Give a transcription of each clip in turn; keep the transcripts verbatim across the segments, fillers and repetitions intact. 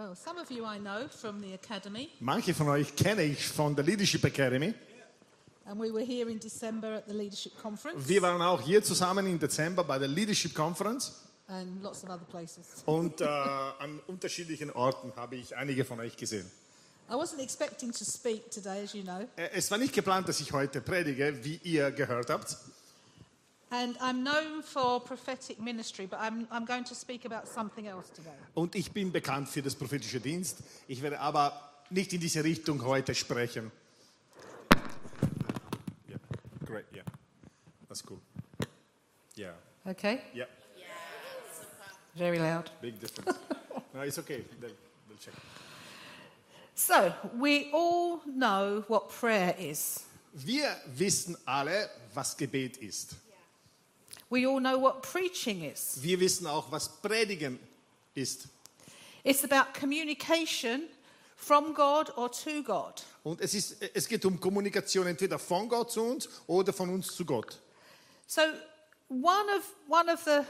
Well, some of you I know from the academy, Manche von euch kenne ich von der Leadership Academy. and we were here in December at the Leadership Conference Wir waren auch hier zusammen im Dezember bei der Leadership Conference. and lots of other places. Und äh, an unterschiedlichen Orten habe ich einige von euch gesehen. I wasn't expecting to speak today, as you know, Äh, Es war nicht geplant, dass ich heute predige, wie ihr gehört habt. and I'm known for prophetic ministry, but I'm, I'm going to speak about something else today. Und ich bin bekannt für das prophetische Dienst. Ich werde aber nicht in diese Richtung heute sprechen. Yeah, great, yeah. That's cool. Yeah, Okay? yeah, Very loud. big difference. No, it's okay. They'll, they'll check. So, we all know what prayer is. Wir wissen alle, was Gebet ist. We all know what preaching is. Wir wissen auch, was Predigen ist. It's about communication from God or to God. Und es, ist, es geht um Kommunikation entweder von Gott zu uns oder von uns zu Gott. So, one of, one of the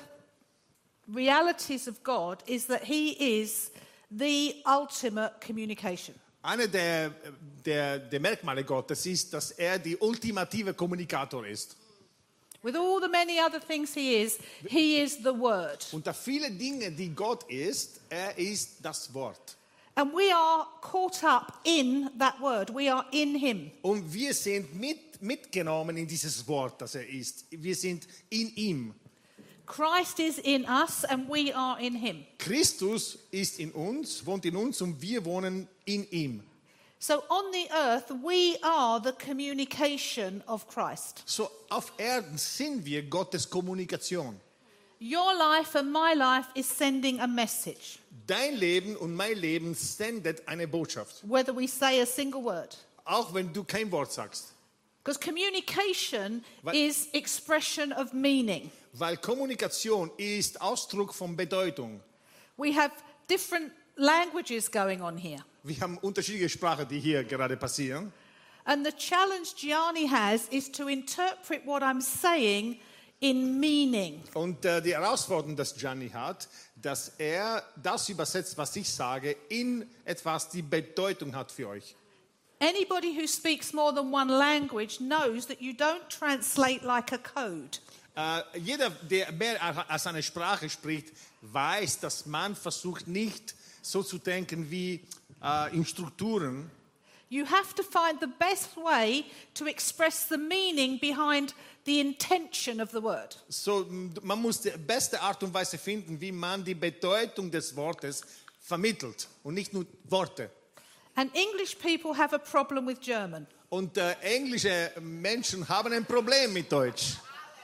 realities of God is that He is the ultimate communication. Eine der, der, der Merkmale Gottes ist, dass er die ultimative Kommunikator ist. With all the many other things He is, He is the Word. Unter viele Dinge, die Gott ist, er ist das Wort. And we are caught up in that Word. We are in Him. Und wir sind mit, mitgenommen in dieses Wort, das er ist. Wir sind in ihm. Christ is in us and we are in Him. Christus ist in uns, wohnt in uns und wir wohnen in ihm. So on the earth, we are the communication of Christ. So auf Erden sind wir Gottes Kommunikation. Your life and my life is sending a message, Dein Leben und mein Leben sendet eine Botschaft. whether we say a single word. Auch wenn du kein Wort sagst. Because communication Weil- is expression of meaning. Weil Kommunikation ist Ausdruck von Bedeutung. We have different languages going on here. Wir haben unterschiedliche Sprachen, die hier gerade passieren. And the challenge Gianni has is to interpret what I'm saying in meaning. Und äh, die Herausforderung, dass Gianni hat, dass er das übersetzt, was ich sage, in etwas, die Bedeutung hat für euch. Anybody who speaks more than one language knows that you don't translate like a code. Äh, jeder, der mehr als eine Sprache spricht, weiß, dass man versucht, nicht so zu denken wie äh, in Strukturen. You have to find the best way to express the meaning behind the intention of the word. So, m- man muss die beste Art und Weise finden, wie man die Bedeutung des Wortes vermittelt und nicht nur Worte. And English people have a problem with German. Und äh, englische Menschen haben ein Problem mit Deutsch.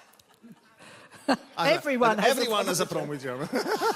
Also, Everyone has a everyone problem has a with problem with German.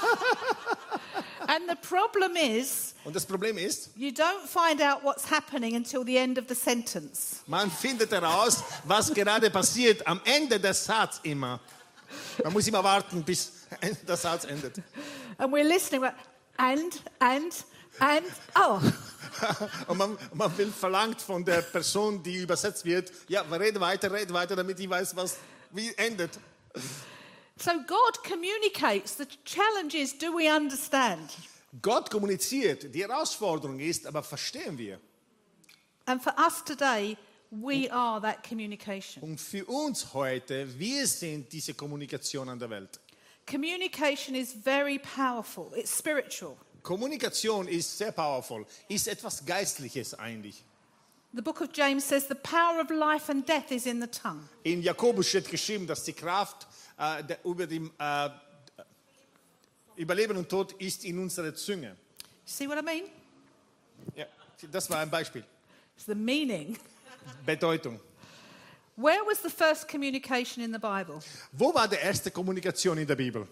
And the problem is, Und das Problem ist, you don't find out what's happening until the end of the sentence. man findet heraus, was gerade passiert am Ende des Satzes immer. Man muss immer warten, bis der Satz endet. And we're listening, we're, and, and, and, oh. Und man, man will verlangt von der Person, die übersetzt wird, ja, rede weiter, rede weiter, damit ich weiß, was wie endet. So God communicates. The challenge is, do we understand? Gott kommuniziert. Die Herausforderung ist, aber verstehen wir? And for us today, we are that communication. Und für uns heute, wir sind diese Kommunikation an der Welt. Communication is very powerful. It's spiritual. Kommunikation ist sehr powerful, ist etwas Geistliches eigentlich. The book of James says the power of life and death is in the tongue. In Jakobus steht geschrieben, dass die Kraft äh, der, über dem äh, Überleben und Tod ist in unserer Zunge. See what I mean? Ja, das war ein Beispiel. It's the meaning. Bedeutung. Where was the first communication in the Bible? Wo war die erste Kommunikation in der Bibel?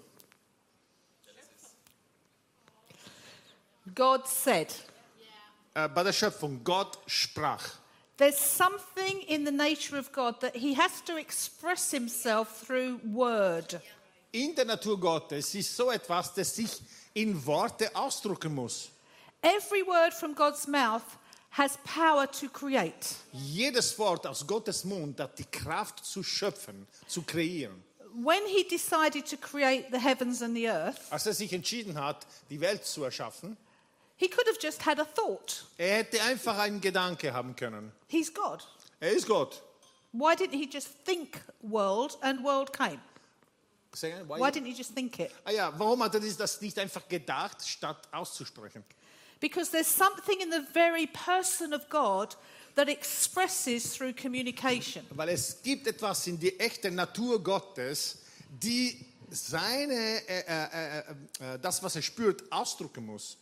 God said. Äh, bei der Schöpfung. Gott sprach. There's something in the nature of God that he has to express himself through word. In der Natur Gottes ist so etwas, das sich in Worte ausdrücken muss. Every word from God's mouth has power to create. Jedes Wort aus Gottes Mund hat die Kraft zu schöpfen, zu kreieren. When he decided to create the heavens and the earth, Als er sich entschieden hat, die Welt zu erschaffen, He could have just had a thought. Er hätte einfach einen Gedanke haben können. He's God. Er ist Gott. Why didn't he just think world and world came? Say again, why- Why didn't he just think it? Ah ja, warum hat er das nicht einfach gedacht, statt auszusprechen? Because there's something in the very person of God that expresses through communication. Weil es gibt etwas in die echte Natur Gottes, die seine, äh, äh, äh, äh, das, was er spürt, ausdrücken muss.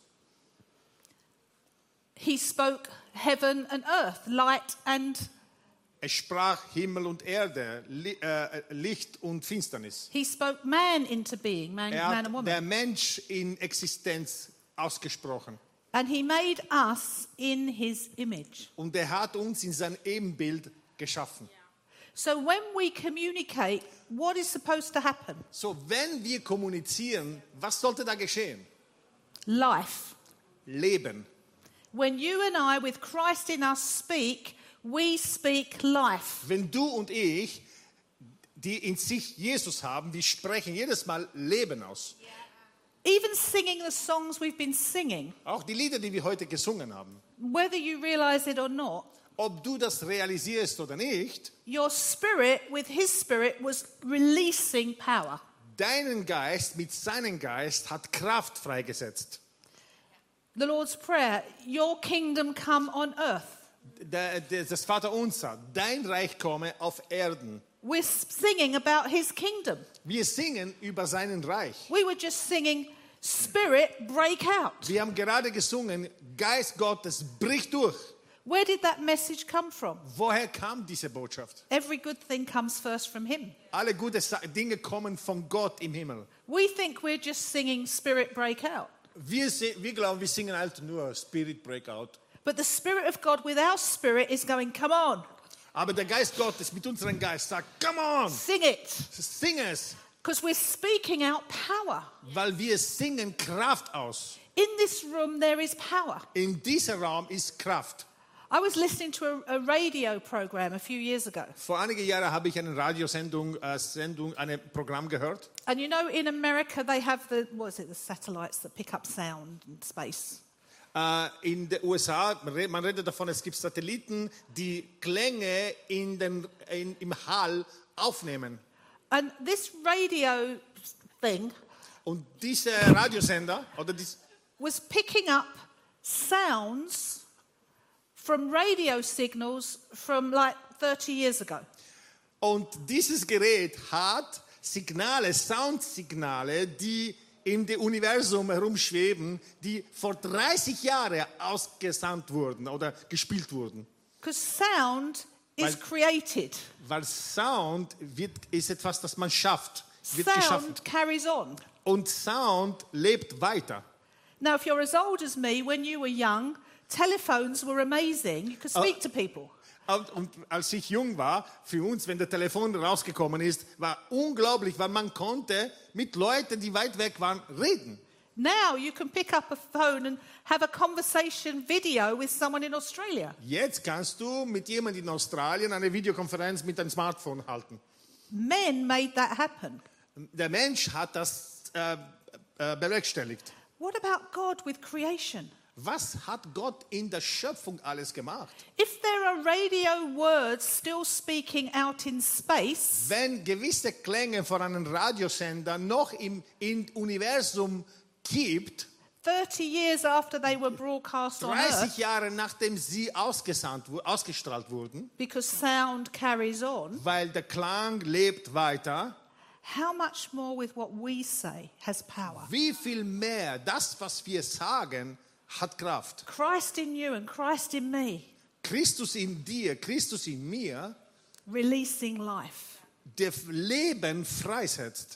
He spoke heaven and earth, light and... Er sprach Himmel und Erde, Li äh, Licht und Finsternis. He spoke man into being, man, Er man hat and woman. der Mensch in Existenz ausgesprochen. And he made us in his image. Und er hat uns in sein Ebenbild geschaffen. So when we communicate, what is supposed to happen? So, wenn wir kommunizieren, was sollte da geschehen? Life. Leben. When you and I, with Christ in us, speak, we speak life. Wenn du und ich, die in sich Jesus haben, wir sprechen jedes Mal Leben aus. Even singing the songs we've been singing, Auch die Lieder, die wir heute gesungen haben. whether you realize it or not, Ob du das realisierst oder nicht, your spirit with his spirit was releasing power. deinen Geist mit seinem Geist hat Kraft freigesetzt. The Lord's Prayer, your kingdom come on earth. Der- der- Das Vaterunser, dein Reich komme auf Erden. We're singing about his kingdom. Wir singen über seinen Reich. We were just singing, Spirit, break out. Wir haben gerade gesungen, Geist Gottes bricht durch. Where did that message come from? Woher kam diese Botschaft? Every good thing comes first from him. Alle guten Sa- Dinge kommen von Gott im Himmel. We think we're just singing, Spirit, break out. Wir, se- wir glauben, wir singen halt nur Spirit Breakout. But the Spirit of God with our spirit is going, come on, Aber der Geist Gottes mit unserem Geist sagt, come on, sing it. sing es. Because we're speaking out power. Weil wir singen Kraft aus. In this room, there is power. In diesem Raum ist Kraft. I was listening to a, a radio program a few years ago. Vor einigen Jahren habe ich eine Radiosendung, äh, Sendung, ein Programm gehört. And you know, in America, they have the, what is it, the satellites that pick up sound and space. Äh, in den U S A, man redet, man redet davon, es gibt Satelliten, die Klänge in den, in, im Hall aufnehmen. And this radio thing Und dieser Radiosender, oder dies, was picking up sounds from radio signals from like thirty years ago. und dieses Gerät hat Signale, Soundsignale, die in dem Universum herumschweben, die vor dreißig Jahren ausgesandt wurden oder gespielt wurden. Because sound is Weil- created. Weil Sound wird, ist etwas, das man schafft, wird geschaffen. Sound carries on. Und Sound lebt weiter. Now, if you're as old as me, when you were young, telephones were amazing. You could speak to people. Und, und als ich jung war, für uns, wenn der Telefon rausgekommen ist, war unglaublich, weil man konnte mit Leuten, die weit weg waren, reden. Now you can pick up a phone and have a conversation video with someone in Australia. Jetzt kannst du mit jemandem in Australien eine Videokonferenz mit einem Smartphone halten. Men made that happen. Der Mensch hat das äh, äh, bewerkstelligt. What about God with creation? Was hat Gott in der Schöpfung alles gemacht? If there are radio words still speaking out in space, Wenn gewisse Klänge von einem Radiosender noch im, im Universum gibt, thirty years after they were broadcast on dreißig Earth, Jahre nachdem sie ausgesandt, wu- ausgestrahlt wurden, because sound carries on, weil der Klang lebt weiter, how much more with what we say has power? wie viel mehr das, was wir sagen, hat Kraft. Christ in you and Christ in me, Christus in dir, Christus in mir, releasing life. der Leben freisetzt.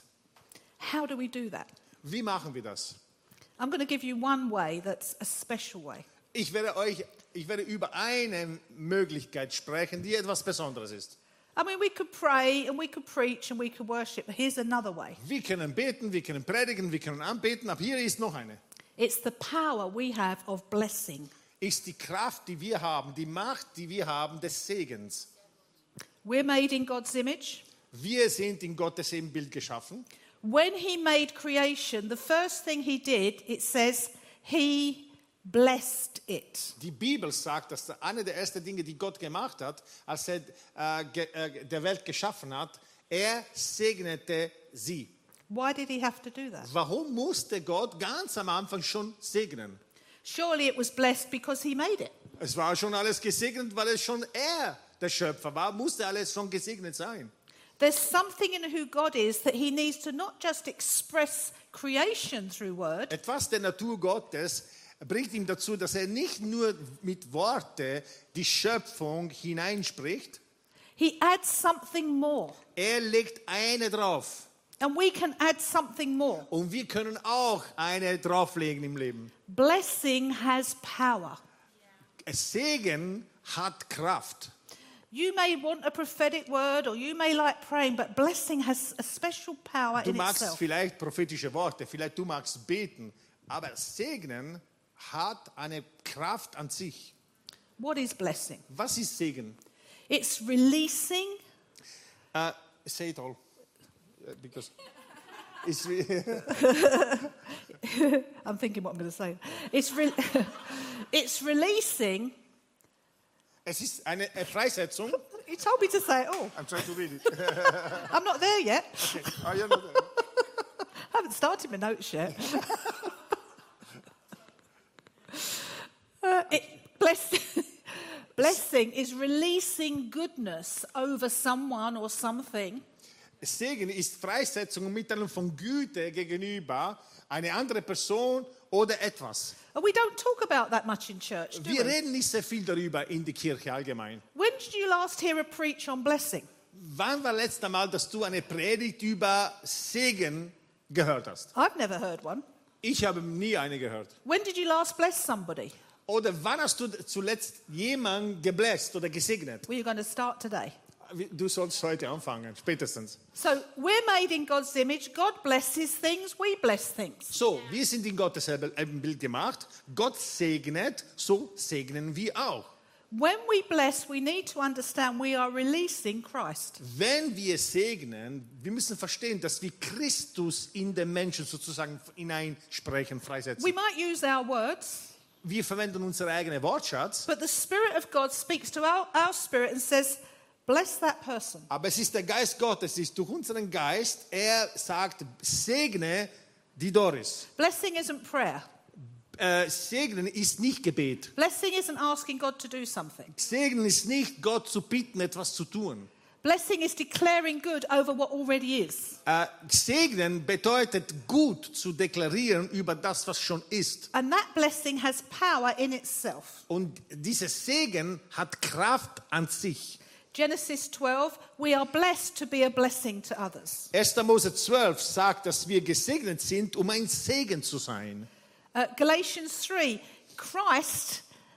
How do we do that? Wie machen wir das? I'm going to give you one way that's a special way. Ich werde euch, ich werde über eine Möglichkeit sprechen, die etwas Besonderes ist. I mean, we could pray and we could preach and we could worship, but here's another way. Wir können beten, wir können predigen, wir können anbeten, aber hier ist noch eine. It's the power we have of blessing. Ist die Kraft, die wir haben, die Macht, die wir haben, des Segens. We're made in God's image. Wir sind in Gottes Ebenbild geschaffen. When he made creation, the first thing he did, it says, he blessed it. Die Bibel sagt, dass eine der ersten Dinge, die Gott gemacht hat, als er äh, ge, äh, der Welt geschaffen hat, er segnete sie. Why did he have to do that? Warum musste Gott ganz am Anfang schon segnen? Surely it was blessed because he made it. Es war schon alles gesegnet, weil es schon er der Schöpfer war, musste alles schon gesegnet sein. There's something in who God is that he needs to not just express creation through word, Etwas der Natur Gottes bringt ihn dazu, dass er nicht nur mit Worte die Schöpfung hineinspricht, he adds something more. er legt eine drauf. And we can add something more. Und wir können auch eine drauflegen im Leben. Blessing has power. Segen hat Kraft. You may want a prophetic word or you may like praying, but blessing has a special power Du in magst itself. vielleicht prophetische Worte, vielleicht du magst beten, aber Segnen hat eine Kraft an sich. What is blessing? Was ist Segen? It's releasing. Uh, say it all. Uh, because it's re- I'm thinking what I'm going to say. It's, re- it's releasing. es ist eine äh, Freisetzung. You told me to say it all. I'm trying to read it. I'm not there yet. Okay. Oh, you're not there. I haven't started my notes yet. uh, it, bless, blessing is releasing goodness over someone or something. Segen ist Freisetzung und Mitteilung von Güte gegenüber eine andere Person oder etwas. And we don't talk about that much in church, do Wir we? reden nicht sehr viel darüber in der Kirche allgemein. When did you last hear a preach on blessing? Wann war letztes Mal, dass du eine Predigt über Segen gehört hast? I've never heard one. Ich habe nie eine gehört. When did you last bless somebody? Oder wann hast du zuletzt jemanden gebläst oder gesegnet? Well, you're going to start today. Du sollst heute anfangen, spätestens. So we're made in God's image. God blesses things, we bless things. So, wir sind in Gottes Bild gemacht. Gott segnet, so segnen wir auch. When we bless, we need to understand we are releasing Christ. Wenn wir segnen, wir müssen verstehen, dass wir Christus in den Menschen sozusagen hineinsprechen, freisetzen. We might use our words, Wir verwenden unseren eigenen Wortschatz, but the Spirit of God speaks to our, our spirit and says, bless that person. aber es ist der Geist Gottes, es ist durch unseren Geist, er sagt, segne die Doris. Blessing isn't prayer. Äh, segnen ist nicht Gebet. Blessing isn't asking God to do something. Segnen ist nicht, Gott zu bitten, etwas zu tun. Blessing is declaring good over what already is. Äh, segnen bedeutet, gut zu deklarieren über das, was schon ist. And that blessing has power in itself. Und dieses Segen hat Kraft an sich. Genesis twelve, we are blessed to be a blessing to others. erster Mose zwölf sagt, dass wir gesegnet sind, um ein Segen zu sein. Uh, Galatians three, Christ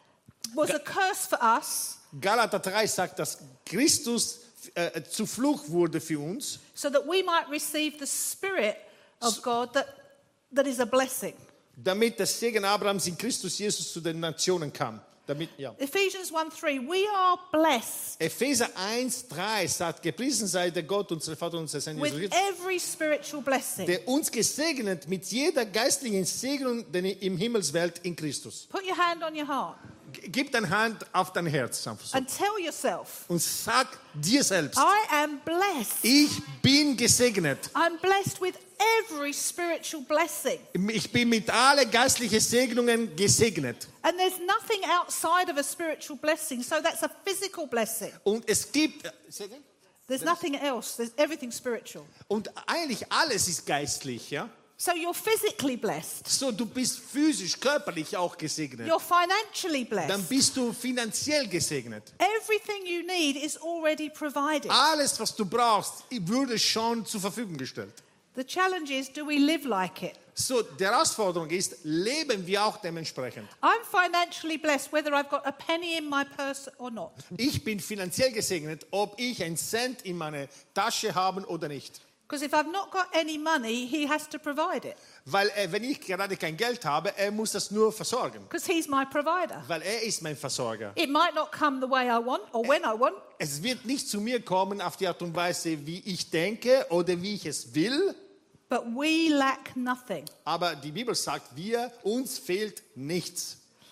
was a curse for us Galater drei sagt, dass Christus äh, zu Fluch wurde für uns, so that we might receive the Spirit of God that, that is a blessing. damit der Segen Abrahams in Christus Jesus zu den Nationen kam. Damit, ja. Ephesians one three, we are blessed Epheser eins drei sagt, gepriesen sei der Gott, unser Vater und unser Herr with Jesus, every spiritual blessing. der uns gesegnet mit jeder geistlichen Segnung im Himmelswelt in Christus. Put your hand on your heart G- Gib deine Hand auf dein Herz einfach so. and tell yourself, Und sag dir selbst, I am blessed. ich bin gesegnet. I'm blessed with every spiritual blessing. Ich bin mit allen geistlichen Segnungen gesegnet. And there's nothing outside of a spiritual blessing, so that's a physical blessing. Und es gibt, There's nothing else. There's everything spiritual. und eigentlich alles ist geistlich, ja. So you're physically blessed. So, du bist physisch, körperlich auch gesegnet. You're financially Dann blessed. bist du finanziell gesegnet. Everything you need is already provided. Alles, was du brauchst, würde schon zur Verfügung gestellt. The challenge is, do we live like it? So, die Herausforderung ist, leben wir auch dementsprechend. I'm financially blessed whether I've got a penny in my purse or not. Ich bin finanziell gesegnet, ob ich einen Cent in meiner Tasche habe oder nicht. Because if I've not got any money, he has to provide it. Weil äh, wenn ich gerade kein Geld habe, er muss das nur versorgen. Because he's my provider. Weil er ist mein Versorger. It might not come the way I want or when I want, Es wird nicht zu mir kommen auf die Art und Weise, wie ich denke oder wie ich es will. but we lack nothing. Aber die Bibel sagt, wir, uns fehlt nichts.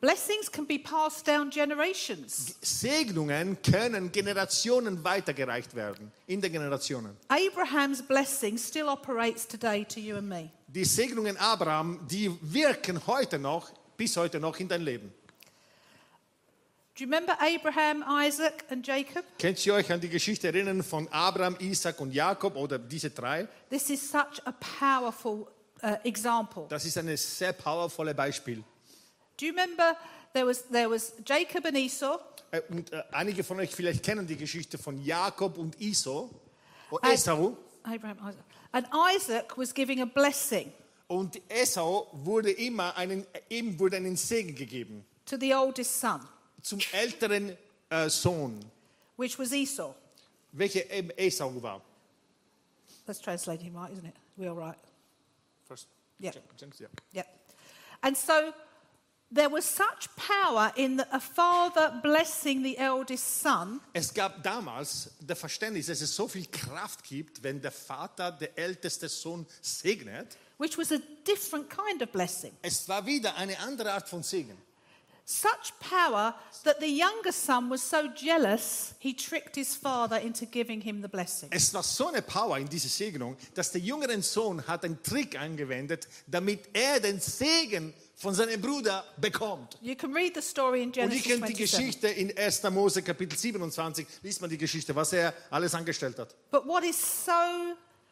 Blessings can be passed down generations. Segnungen können Generationen weitergereicht werden, in den Generationen. Abraham's blessing still operates today to you and me. Die Segnungen Abraham, die wirken heute noch, bis heute noch in dein Leben. Do you remember Abraham, Isaac and Jacob? Könnt ihr euch an die Geschichte erinnern von Abraham, Isaac und Jakob oder diese drei? This is such a powerful uh, example. Das ist ein sehr powervolles Beispiel. Do you remember there was, there was Jacob and Esau? Äh, Und äh, einige von euch vielleicht kennen die Geschichte von Jakob und Esau. Oh, Äh, Esau. Abraham, Isaac. And Isaac was giving a blessing Und Esau wurde immer einen, ihm wurde einen Segen gegeben to the oldest son, zum älteren äh, Sohn, which was Esau. welcher eben Esau war. That's translating right, isn't it? We all right? First. Yeah. Ja. Yeah. And so there was such power in the, a father blessing the eldest son Es gab damals das Verständnis, dass es so viel Kraft gibt, wenn der Vater der älteste Sohn segnet. which was a different kind of blessing. Es war wieder eine andere Art von Segen. Such power that the younger son was so jealous, he tricked his father into giving him the blessing. Es war so eine Power in dieser Segnung, dass der jüngere Sohn hat einen Trick angewendet, damit er den Segen von seinem Bruder bekommt. You can read the story in Und ihr Genesis kennt die twenty-seven. Geschichte in erster Mose Kapitel siebenundzwanzig, liest man die Geschichte, was er alles angestellt hat. But what is so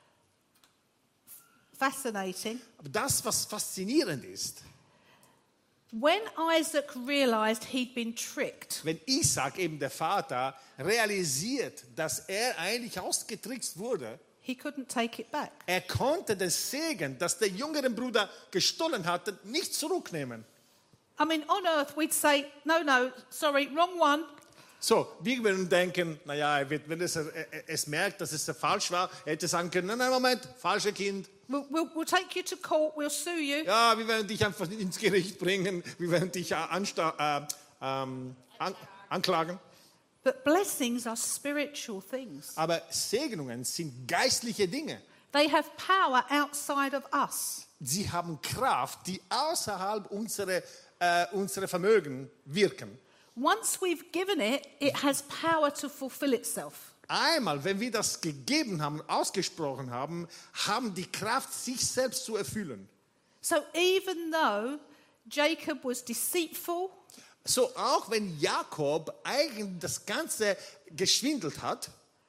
fascinating, Aber das, was faszinierend ist, when Isaac realized he'd been tricked, wenn Isaac, eben der Vater, realisiert, dass er eigentlich ausgetrickst wurde, he couldn't take it back. er konnte den Segen, das der jüngere Bruder gestohlen hatte, nicht zurücknehmen. I mean, on earth we'd say, no, no, sorry, wrong one. So, wir würden denken, naja, er wird, wenn es, er, er, es merkt, dass es falsch war, er hätte sagen können, nein, nein, Moment, falsche Kind. We'll, we'll, we'll take you to court, we'll sue you. Ja, wir werden dich einfach ins Gericht bringen, wir werden dich äh, ansta- äh, ähm, an, anklagen. But blessings are spiritual things. Aber Segnungen sind geistliche Dinge. They have power outside of us. Sie haben Kraft, die außerhalb unserer, äh, unserer Vermögen wirken. Once we've given it, it has power to fulfill itself. Einmal, wenn wir das gegeben haben, ausgesprochen haben, haben die Kraft, sich selbst zu erfüllen. So even though Jacob was deceitful, So auch wenn Jakob eigentlich das Ganze geschwindelt hat,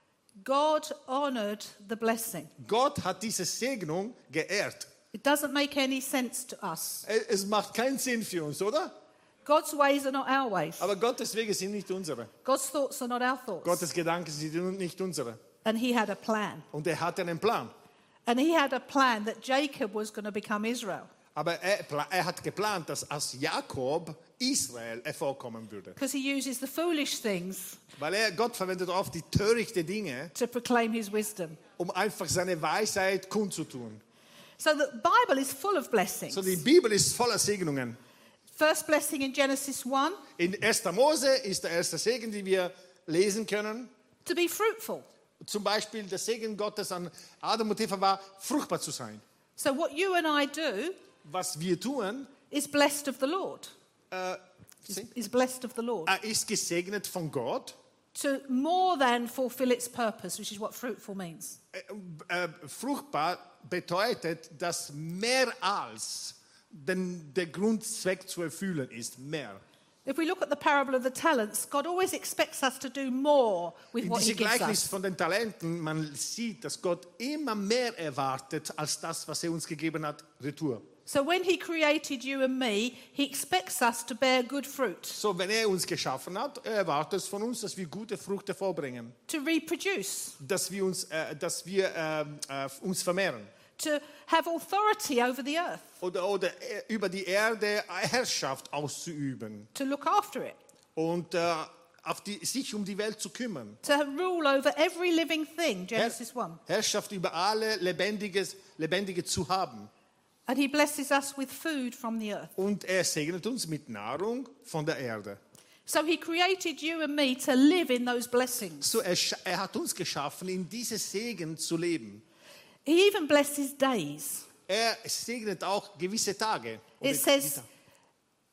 God honored the blessing. Gott hat diese Segnung geehrt. It doesn't make any sense to us. Es macht keinen Sinn für uns, oder? God's ways are not our ways. Aber Gottes Wege sind nicht unsere. God's thoughts are not our thoughts. Gottes Gedanken sind nicht unsere. And he had a plan. Und er hatte einen Plan. And he had a plan that Jacob was going to become Israel. Aber er, er hat geplant, dass aus Jakob Israel hervorkommen würde. Because he uses the foolish things Weil er, Gott verwendet oft die törichten Dinge, to proclaim his wisdom. um einfach seine Weisheit kundzutun. So the Bible is full of blessings. So die Bibel ist voller Segnungen. First blessing in Genesis one, In erster Mose ist der erste Segen, den wir lesen können. to be fruitful. Zum Beispiel der Segen Gottes an Adam und Eva war, fruchtbar zu sein. So what you and I do Was wir tun, is blessed of the Lord. äh, Is, is blessed of the Lord. er ist gesegnet von Gott. To more than fulfill its purpose, which is what fruitful means. Äh, äh, fruchtbar bedeutet, dass mehr als den, der Grundzweck zu erfüllen ist. Mehr. If we look at the parable of the talents, God always expects us to do more with In what he diesem gives Gleichnis us. von den Talenten, man sieht, dass Gott immer mehr erwartet, als das, was er uns gegeben hat, retour. So when he created you and me, he expects us to bear good fruit, So, wenn er uns geschaffen hat, er erwartet es von uns, dass wir gute Früchte vorbringen. to reproduce, Dass wir uns, äh, dass wir, ähm, äh, uns vermehren. to have authority over the earth, Oder, oder äh, über die Erde Herrschaft auszuüben. to look after it, Und äh, auf die, sich um die Welt zu kümmern. to rule over every living thing, Genesis one. Herrschaft über alle Lebendiges, Lebendige zu haben. And he blesses us with food from the earth. Und er segnet uns mit Nahrung von der Erde. So he created you and me to live in those blessings. So er, scha- er hat uns geschaffen, in diese Segen zu leben. He even blesses days. Er segnet auch gewisse Tage. Oder It says,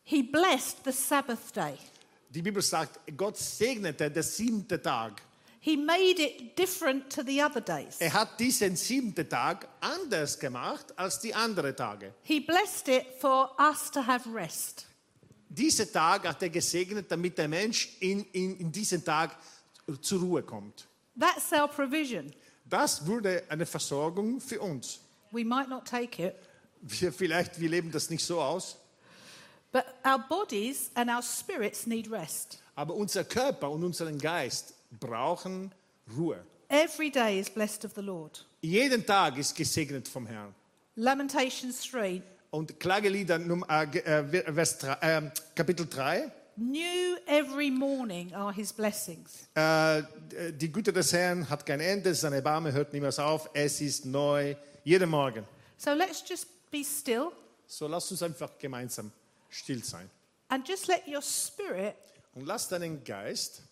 He blessed the Sabbath day. Die Bibel sagt, Gott segnete den siebten Tag. He made it different to the other days. Er hat diesen siebten Tag anders gemacht als die anderen Tage. He blessed it for us to have rest. Diesen Tag hat er gesegnet, damit der Mensch in, in, in diesen Tag zur Ruhe kommt. That's our provision. Das wurde eine Versorgung für uns. We might not take it, Wir vielleicht, wir leben das nicht so aus, but our bodies and our spirits need rest. aber unser Körper und unseren Geist brauchen Ruhe. Every day is blessed of the Lord. Jeden Tag ist gesegnet vom Herrn. Lamentations three. Und Klagelieder Num- äh, Vers drei, äh, Kapitel drei. New every morning are his blessings. Äh, die Güte des Herrn hat kein Ende, seine Erbarmen hört niemals auf. Es ist neu jeden Morgen. So let's just be still So lass uns einfach gemeinsam still sein. and just let your spirit Und lass deinen Geist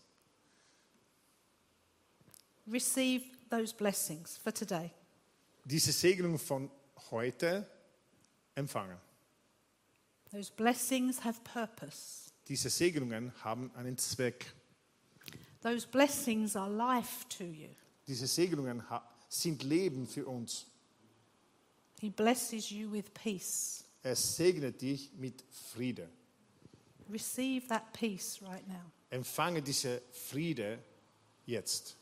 receive those blessings for today. diese Segnung von heute empfangen. Those blessings have purpose. Diese Segnungen haben einen Zweck. Those blessings are life to you. Diese Segnungen ha- sind Leben für uns. He blesses you with peace. Er segnet dich mit Friede. Receive that peace right now. Empfange diese Friede jetzt.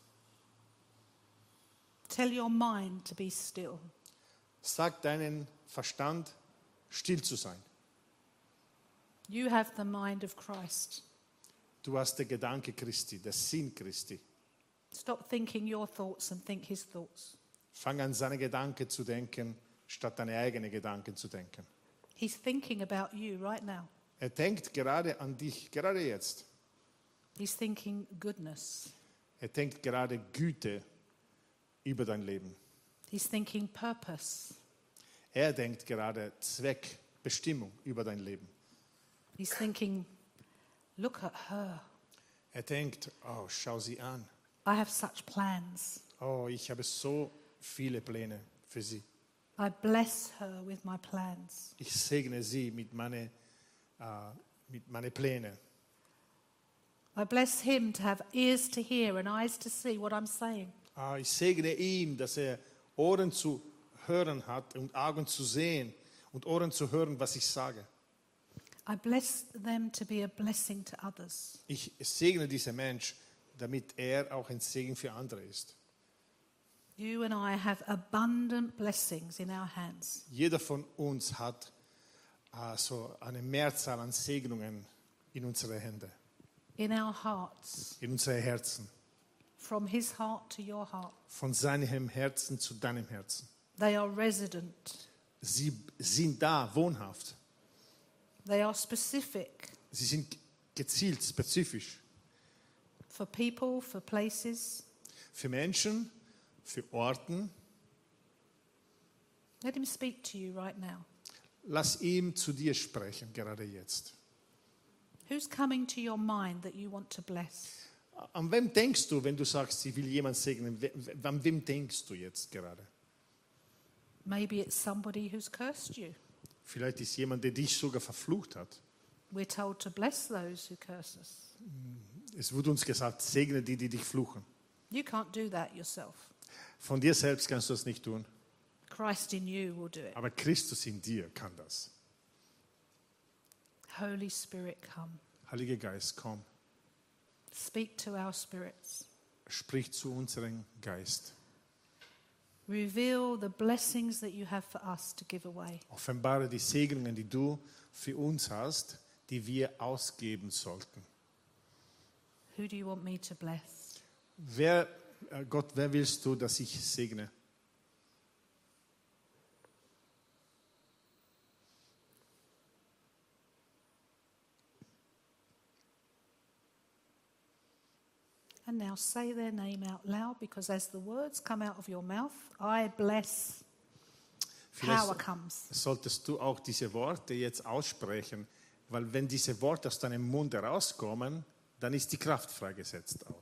Tell your mind to be still. Sag deinen Verstand, still zu sein. You have the mind of Christ. Du hast den Gedanke Christi, den Sinn Christi. Stop thinking your thoughts and think his thoughts. Fang an, seine Gedanken zu denken, statt deine eigenen Gedanken zu denken. He's thinking about you right now. Er denkt gerade an dich, gerade jetzt. He's thinking goodness. Er denkt gerade Güte über dein Leben. He's thinking purpose. Er denkt gerade Zweck, Bestimmung über dein Leben. He's thinking, look at her. Er denkt, oh, schau sie an. I have such plans. Oh, ich habe so viele Pläne für sie. I bless her with my plans. Ich segne sie mit meinen äh, mit meine Plänen. I bless him to have ears to hear and eyes to see what I'm saying. Ah, ich segne ihm, dass er Ohren zu hören hat und Augen zu sehen und Ohren zu hören, was ich sage. I bless them to be a blessing to others. Ich segne diesen Mensch, damit er auch ein Segen für andere ist. You and I have abundant blessings in our hands. Jeder von uns hat also eine Mehrzahl an Segnungen in unsere Hände, In our hearts. in unsere Herzen. From his heart to your heart. Von seinem Herzen zu deinem Herzen. They are resident. Sie sind da, wohnhaft. They are specific Sie sind gezielt, spezifisch. for people, for places. Für Menschen, für Orten. Let him speak to you right now. Lass ihm zu dir sprechen, gerade jetzt. Who's coming to your mind that you want to bless? An wem denkst du, wenn du sagst, ich will jemanden segnen? We- we- An wem denkst du jetzt gerade? Maybe it's somebody who's cursed you. Vielleicht ist jemand, der dich sogar verflucht hat. We're told to bless those who curse us. Es wurde uns gesagt, segne die, die dich fluchen. You can't do that yourself. Von dir selbst kannst du das nicht tun. Christ in you will do it. Aber Christus in dir kann das. Holy Spirit, come. Heiliger Geist, komm. Speak to our spirits. Sprich zu unserem Geist. Reveal the blessings that you have for us to give away. Offenbare die Segnungen, die du für uns hast, die wir ausgeben sollten. Who do you want me to bless? Wer, äh, Gott, wer willst du, dass ich segne? And now say their name out loud, because as the words come out of your mouth, I bless. Power Vielleicht comes. solltest du auch diese Worte jetzt aussprechen, weil wenn diese Worte aus deinem Mund herauskommen, dann ist die Kraft freigesetzt auch.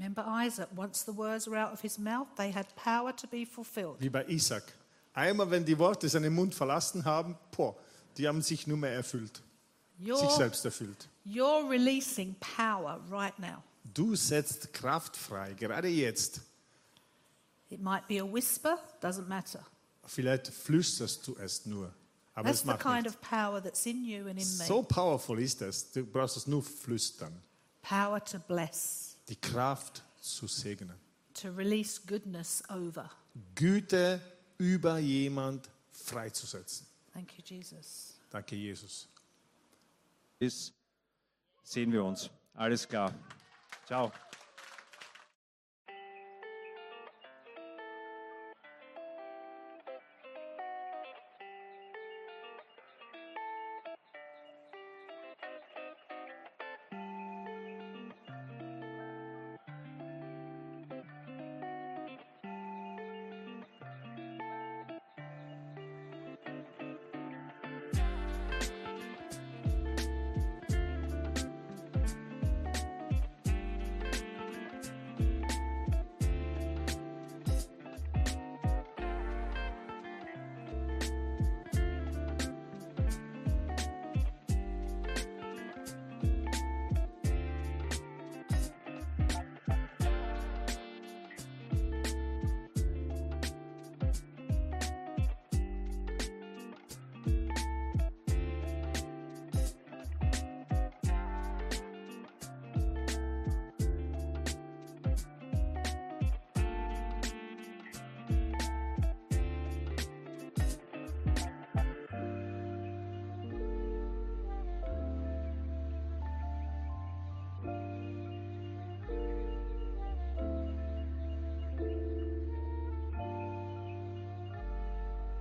Remember Isaac, once the words were out of his mouth, they had power to be fulfilled. Wie bei Isaac. Einmal, wenn die Worte seinen Mund verlassen haben, boah, die haben sich nur mehr erfüllt. Sich You're, selbst erfüllt. you're releasing power right now. Du setzt Kraft frei, gerade jetzt. It might be a whisper, doesn't matter. Vielleicht flüsterst du es nur, aber That's es the macht kind nichts. of power that's in you and in me. So powerful ist es, du brauchst es nur flüstern. Power to bless, Die Kraft zu segnen. to release goodness over. Güte über jemand freizusetzen. Thank you, Jesus. Danke, Jesus. Ist, sehen wir uns. Alles klar. Ciao.